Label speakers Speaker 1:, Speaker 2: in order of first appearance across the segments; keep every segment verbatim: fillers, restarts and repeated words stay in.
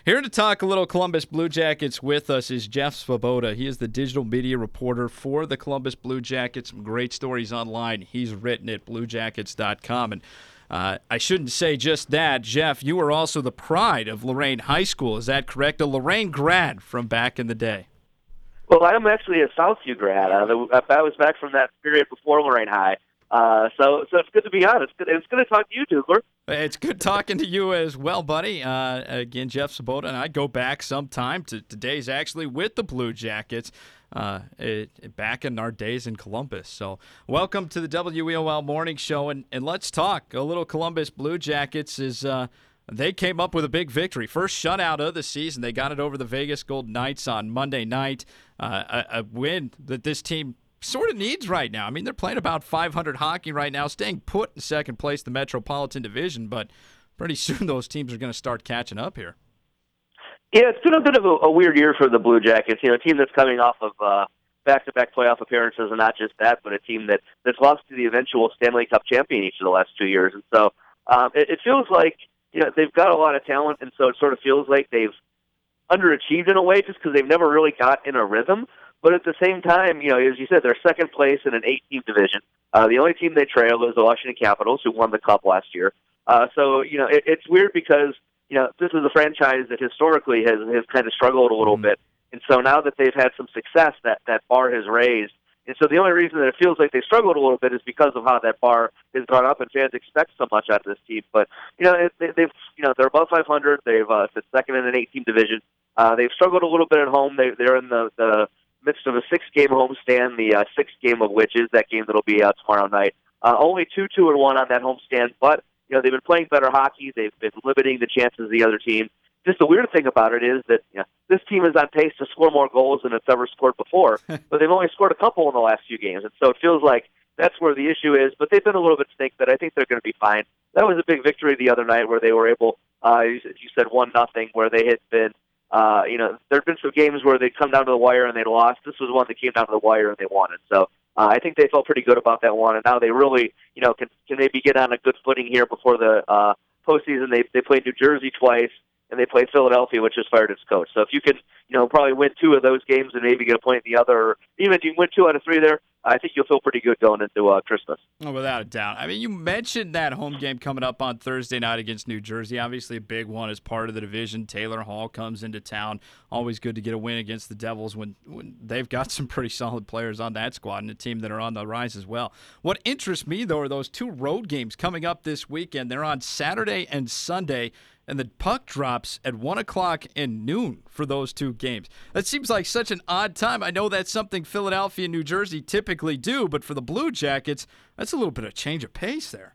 Speaker 1: Here to talk a little Columbus Blue Jackets with us is Jeff Svoboda. He is the digital media reporter for the Columbus Blue Jackets. Some great stories online he's written at blue jackets dot com. And uh, I shouldn't say just that. Jeff, you are also the pride of Lorain High School. Is that correct? A Lorain grad from back in the day.
Speaker 2: Well, I'm actually a Southview grad. Uh, the, I was back from that period before Lorain High. Uh, so, so it's good to be on. It's good, it's good to talk to you, Dougler.
Speaker 1: It's good talking to you as well, buddy. Uh, again, Jeff Svoboda, and I go back some time to today's actually with the Blue Jackets uh, it, back in our days in Columbus. So welcome to the W E O L Morning Show, and, and let's talk a little Columbus Blue Jackets. Is uh, they came up with a big victory. First shutout of the season. They got it over the Vegas Golden Knights on Monday night. Uh, a, a win that this team sort of needs right now. I mean, they're playing about five hundred hockey right now, staying put in second place in the Metropolitan Division, but pretty soon those teams are going to start catching up here.
Speaker 2: Yeah, it's been a bit of a, a weird year for the Blue Jackets. You know, a team that's coming off of uh, back-to-back playoff appearances, and not just that, but a team that, that's lost to the eventual Stanley Cup champion each of the last two years. And so um, it, it feels like, you know, they've got a lot of talent, and so it sort of feels like they've underachieved in a way just because they've never really got in a rhythm. But at the same time, you know, as you said, they're second place in an eight-team division. Uh, the only team they trail is the Washington Capitals, who won the Cup last year. Uh, so, you know, it, it's weird because, you know, this is a franchise that historically has, has kind of struggled a little mm-hmm. bit. And so now that they've had some success, that, that bar has raised. And so the only reason that it feels like they struggled a little bit is because of how that bar has gone up, and fans expect so much out of this team. But, you know, it, they, they've, you know, they're above five hundred. They've uh, been second in an eight-team division. Uh, they've struggled a little bit at home. They, they're in the, the midst of a six-game homestand, the uh, sixth game of which is that game that'll be out tomorrow night. Uh, only two, two, and one on that homestand, but you know they've been playing better hockey. They've been limiting the chances of the other team. Just the weird thing about it is that you know, this team is on pace to score more goals than it's ever scored before, but they've only scored a couple in the last few games, and so it feels like that's where the issue is. But they've been a little bit snake, but I think they're going to be fine. That was a big victory the other night where they were able, uh, you said one nothing, where they had been. Uh, you know, there have been some games where they'd come down to the wire and they'd lost. This was one that came down to the wire and they won it. So uh, I think they felt pretty good about that one. And now they really, you know, can can maybe get on a good footing here before the uh, postseason. They they played New Jersey twice and they played Philadelphia, which just fired its coach. So if you can, you know, probably win two of those games and maybe get a point in the other, or even if you win two out of three there, I think you'll feel pretty good going into uh, Christmas.
Speaker 1: Oh, without a doubt. I mean, you mentioned that home game coming up on Thursday night against New Jersey. Obviously a big one as part of the division. Taylor Hall comes into town. Always good to get a win against the Devils when, when they've got some pretty solid players on that squad and a team that are on the rise as well. What interests me, though, are those two road games coming up this weekend. They're on Saturday and Sunday, and the puck drops at one o'clock and noon for those two games. That seems like such an odd time. I know that's something Philadelphia and New Jersey typically do, but for the Blue Jackets, that's a little bit of change of pace there.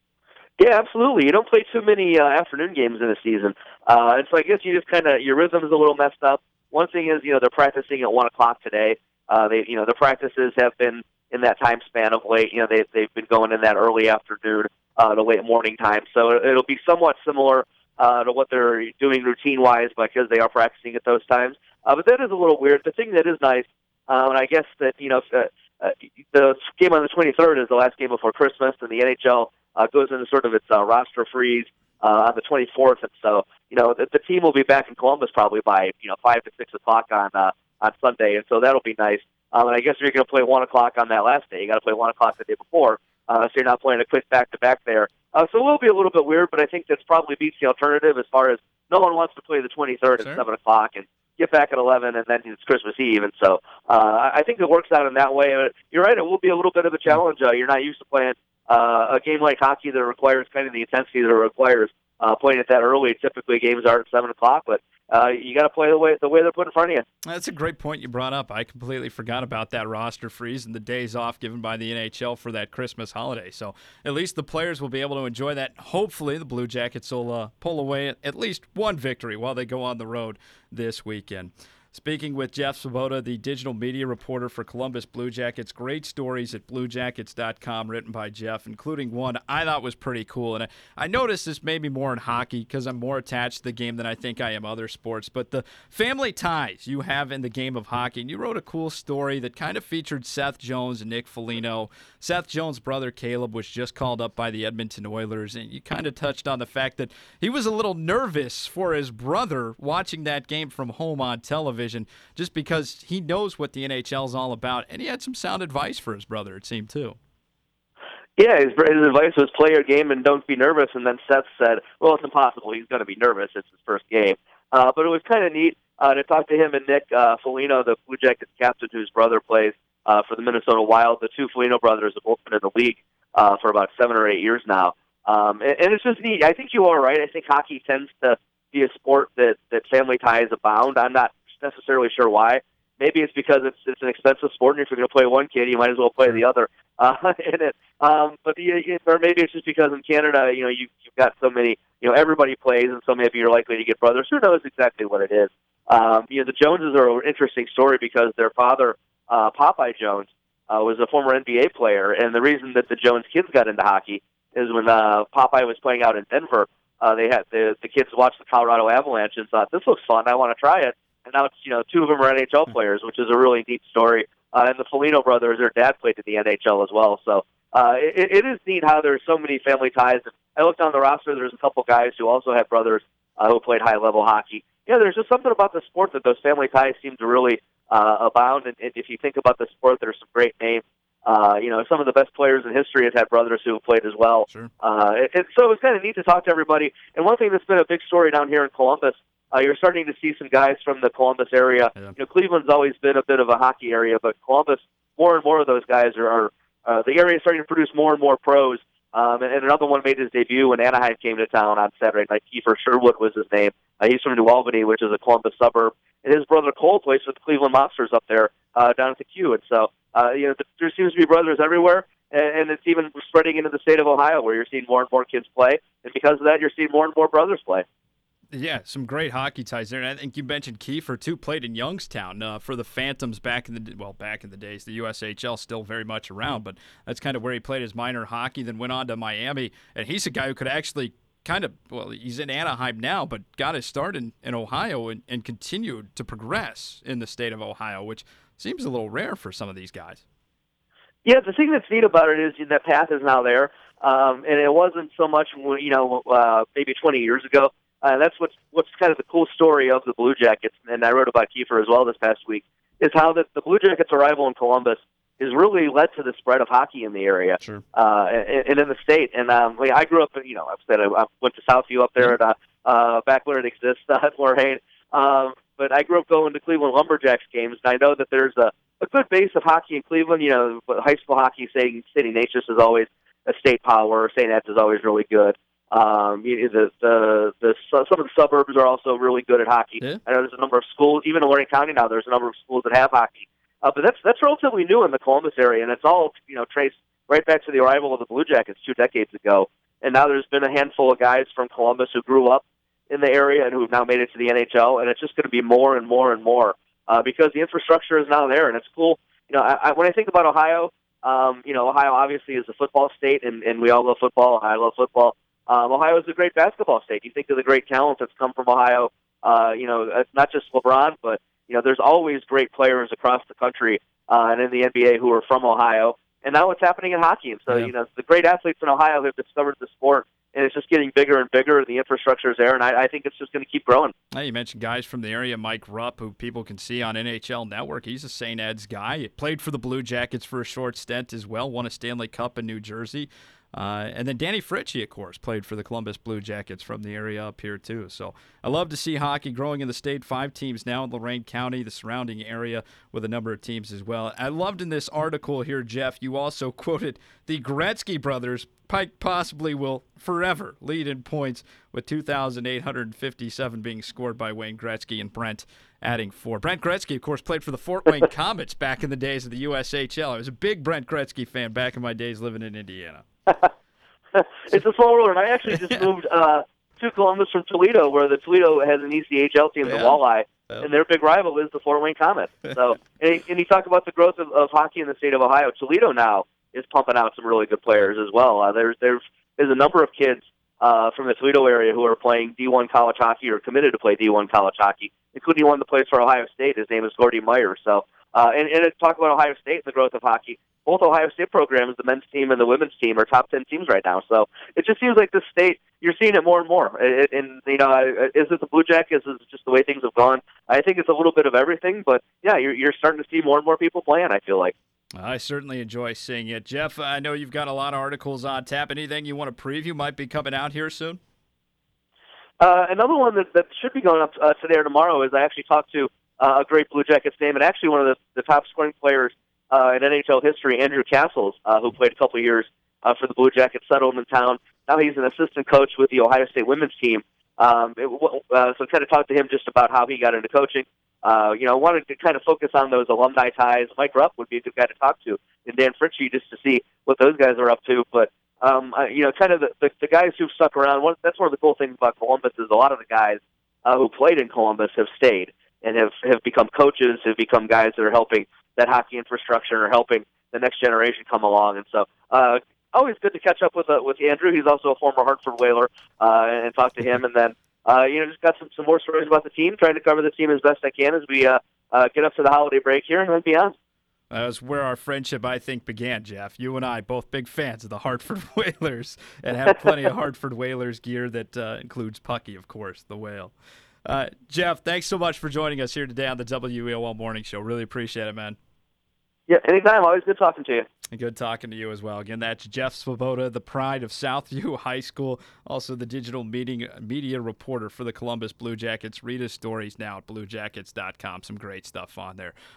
Speaker 2: Yeah, absolutely. You don't play too many uh, afternoon games in a season. Uh, and so I guess you just kind of, your rhythm is a little messed up. One thing is, you know, they're practicing at one o'clock today. Uh, they, you know, the practices have been in that time span of late. You know, they, they've been going in that early afternoon uh, to late morning time. So it'll be somewhat similar Uh, to what they're doing routine-wise because they are practicing at those times. Uh, but that is a little weird. The thing that is nice, uh, and I guess that, you know, uh, uh, the game on the twenty-third is the last game before Christmas, and the N H L uh, goes into sort of its uh, roster freeze uh, on the twenty-fourth. And so, you know, the, the team will be back in Columbus probably by, you know, five to six o'clock on uh, on Sunday, and so that'll be nice. Um, and I guess if you're going to play one o'clock on that last day, you got to play one o'clock the day before, uh, so you're not playing a quick back-to-back there. Uh, so it will be a little bit weird, but I think that's probably beats the alternative as far as no one wants to play the twenty-third
Speaker 1: sure.
Speaker 2: at seven o'clock and get back at eleven, and then it's Christmas Eve. And so uh, I think it works out in that way. Uh, you're right, it will be a little bit of a challenge. Uh, you're not used to playing uh, a game like hockey that requires kind of the intensity that it requires uh, playing it that early. Typically games are at seven o'clock, but Uh, you got to play the way the way they're put in front of you.
Speaker 1: That's a great point you brought up. I completely forgot about that roster freeze and the days off given by the N H L for that Christmas holiday. So at least the players will be able to enjoy that. Hopefully the Blue Jackets will uh, pull away at, at least one victory while they go on the road this weekend. Speaking with Jeff Svoboda, the digital media reporter for Columbus Blue Jackets. Great stories at blue jackets dot com written by Jeff, including one I thought was pretty cool. And I, I noticed this maybe more in hockey because I'm more attached to the game than I think I am other sports. But the family ties you have in the game of hockey. And you wrote a cool story that kind of featured Seth Jones and Nick Foligno. Seth Jones' brother Caleb was just called up by the Edmonton Oilers. And you kind of touched on the fact that he was a little nervous for his brother watching that game from home on television, just because he knows what the N H L is all about, and he had some sound advice for his brother, it seemed, too.
Speaker 2: Yeah, his, his advice was play your game and don't be nervous, and then Seth said, well, it's impossible. He's going to be nervous. It's his first game. Uh, but it was kind of neat uh, to talk to him and Nick uh, Foligno, the Blue Jackets captain whose brother plays uh, for the Minnesota Wild. The two Foligno brothers have both been in the league uh, for about seven or eight years now. Um, and, and it's just neat. I think you are right. I think hockey tends to be a sport that, that family ties abound. I'm not necessarily sure why. Maybe it's because it's it's an expensive sport, and if you're going to play one kid, you might as well play the other uh, in it. Um, but the, or maybe it's just because in Canada, you know, you, you've got so many, you know, everybody plays, and so maybe you're likely to get brothers. Who knows exactly what it is? Um, you know, the Joneses are an interesting story because their father, uh, Popeye Jones, uh, was a former N B A player, and the reason that the Jones kids got into hockey is when uh, Popeye was playing out in Denver, uh, they had the the kids watched the Colorado Avalanche and thought, this looks fun, I want to try it. And now it's, you know, two of them are N H L players, which is a really neat story. Uh, and the Foligno brothers, their dad played in the N H L as well. So uh, it, it is neat how there's so many family ties. I looked on the roster, there's a couple guys who also have brothers uh, who played high-level hockey. Yeah, there's just something about the sport that those family ties seem to really uh, abound. And, and if you think about the sport, there's some great names. Uh, you know, some of the best players in history have had brothers who have played as well.
Speaker 1: Sure.
Speaker 2: Uh, it, it, so it was kind of neat to talk to everybody. And one thing that's been a big story down here in Columbus, Uh, you're starting to see some guys from the Columbus area.
Speaker 1: Yeah.
Speaker 2: You know, Cleveland's always been a bit of a hockey area, but Columbus, more and more of those guys are, are uh, the area is starting to produce more and more pros. Um, and, and another one made his debut when Anaheim came to town on Saturday night. Kiefer Sherwood was his name. Uh, he's from New Albany, which is a Columbus suburb. And his brother Cole plays for the Cleveland Monsters up there uh, down at the Q. And so, uh, you know, there seems to be brothers everywhere. And, and it's even spreading into the state of Ohio, where you're seeing more and more kids play. And because of that, you're seeing more and more brothers play.
Speaker 1: Yeah, some great hockey ties there. And I think you mentioned Kiefer, too, played in Youngstown uh, for the Phantoms back in the, well, back in the days. The U S H L still very much around, but that's kind of where he played his minor hockey, then went on to Miami. And he's a guy who could actually kind of, well, he's in Anaheim now, but got his start in, in Ohio and, and continued to progress in the state of Ohio, which seems a little rare for some of these guys.
Speaker 2: Yeah, the thing that's neat about it is that path is now there. Um, and it wasn't so much, you know, uh, maybe twenty years ago. Uh, that's what's what's kind of the cool story of the Blue Jackets, and I wrote about Kiefer as well this past week, is how the, the Blue Jackets' arrival in Columbus has really led to the spread of hockey in the area,
Speaker 1: sure.
Speaker 2: uh, and, and in the state. And um, like, I grew up, you know, I've said I, I went to Southview up there at, uh, uh, back where it exists uh, at Lorain. Um, but I grew up going to Cleveland Lumberjacks games, and I know that there's a, a good base of hockey in Cleveland. You know, high school hockey, say City Natchez is always a state power. Saint Ed's is always really good. Um, you know, the, the the some of the suburbs are also really good at hockey.
Speaker 1: Yeah.
Speaker 2: I know there's a number of schools, even in Lorain County now. There's a number of schools that have hockey, uh, but that's that's relatively new in the Columbus area, and it's all you know traced right back to the arrival of the Blue Jackets two decades ago. And now there's been a handful of guys from Columbus who grew up in the area and who have now made it to the N H L, and it's just going to be more and more and more uh, because the infrastructure is now there, and it's cool. You know, I, I, when I think about Ohio, um, you know, Ohio obviously is a football state, and, and we all love football. I love football. Um, Ohio is a great basketball state. You think of the great talent that's come from Ohio. Uh, you know, it's not just LeBron, but you know, there's always great players across the country uh, and in the N B A who are from Ohio. And now it's happening in hockey. And so,
Speaker 1: yeah.
Speaker 2: you know, the great athletes in Ohio have discovered the sport, and it's just getting bigger and bigger. The infrastructure is there, and I, I think it's just going to keep growing.
Speaker 1: Now, you mentioned guys from the area, Mike Rupp, who people can see on N H L Network. He's a Saint Ed's guy. He played for the Blue Jackets for a short stint as well, won a Stanley Cup in New Jersey. Uh, and then Danny Fritchie, of course, played for the Columbus Blue Jackets from the area up here, too. So I love to see hockey growing in the state. Five teams now in Lorain County, the surrounding area, with a number of teams as well. I loved in this article here, Jeff, you also quoted the Gretzky brothers. Pike possibly will forever lead in points with two thousand eight hundred fifty-seven being scored by Wayne Gretzky and Brent adding four. Brent Gretzky, of course, played for the Fort Wayne Comets back in the days of the U S H L. I was a big Brent Gretzky fan back in my days living in Indiana.
Speaker 2: It's a small world, and I actually just moved uh, too, Columbus from Toledo, where the Toledo has an E C H L team, the
Speaker 1: Yeah.
Speaker 2: Walleye,
Speaker 1: Yep.
Speaker 2: and their big rival is the Fort Wayne Komets. So, and, he- and you talk about the growth of, of hockey in the state of Ohio. Toledo now is pumping out some really good players as well. Uh, there's there's there's a number of kids uh, from the Toledo area who are playing D one college hockey or committed to play D one college hockey, including one that plays for Ohio State. His name is Gordy Meyer. So, uh, and, and to talk about Ohio State and the growth of hockey, both Ohio State programs, the men's team and the women's team, are top ten teams right now. So it just seems like this state, you're seeing it more and more. It, and, you know, is it the Blue Jackets? Is it just the way things have gone? I think it's a little bit of everything, but, yeah, you're, you're starting to see more and more people playing, I feel like.
Speaker 1: I certainly enjoy seeing it. Jeff, I know you've got a lot of articles on tap. Anything you want to preview might be coming out here soon?
Speaker 2: Uh, another one that, that should be going up uh, today or tomorrow is I actually talked to uh, a great Blue Jackets name, and actually one of the, the top scoring players uh, in N H L history, Andrew Castles, uh, who played a couple of years uh, for the Blue Jackets, settled in town. Now he's an assistant coach with the Ohio State women's team. Um, it, uh, so I kind of talked to him just about how he got into coaching. Uh, you know, wanted to kind of focus on those alumni ties. Mike Rupp would be a good guy to talk to, and Dan Fritchie, just to see what those guys are up to. But um, I, you know, kind of the, the, the guys who've stuck around. One, that's one of the cool things about Columbus is a lot of the guys uh, who played in Columbus have stayed and have have become coaches, have become guys that are helping that hockey infrastructure or helping the next generation come along. And so, uh, always good to catch up with uh, with Andrew. He's also a former Hartford Whaler, uh, and talk to him. And then, uh, you know, just got some, some more stories about the team, trying to cover the team as best I can as we uh, uh, get up to the holiday break here and then beyond.
Speaker 1: That's where our friendship, I think, began, Jeff. You and I, both big fans of the Hartford Whalers, and have plenty of Hartford Whalers gear that uh, includes Pucky, of course, the whale. Uh, Jeff, thanks so much for joining us here today on the W E O L Morning Show. Really appreciate it, man.
Speaker 2: Yeah, anytime. Always good talking to you.
Speaker 1: And good talking to you as well. Again, that's Jeff Svoboda, the pride of Southview High School, also the digital meeting, media reporter for the Columbus Blue Jackets. Read his stories now at blue jackets dot com. Some great stuff on there.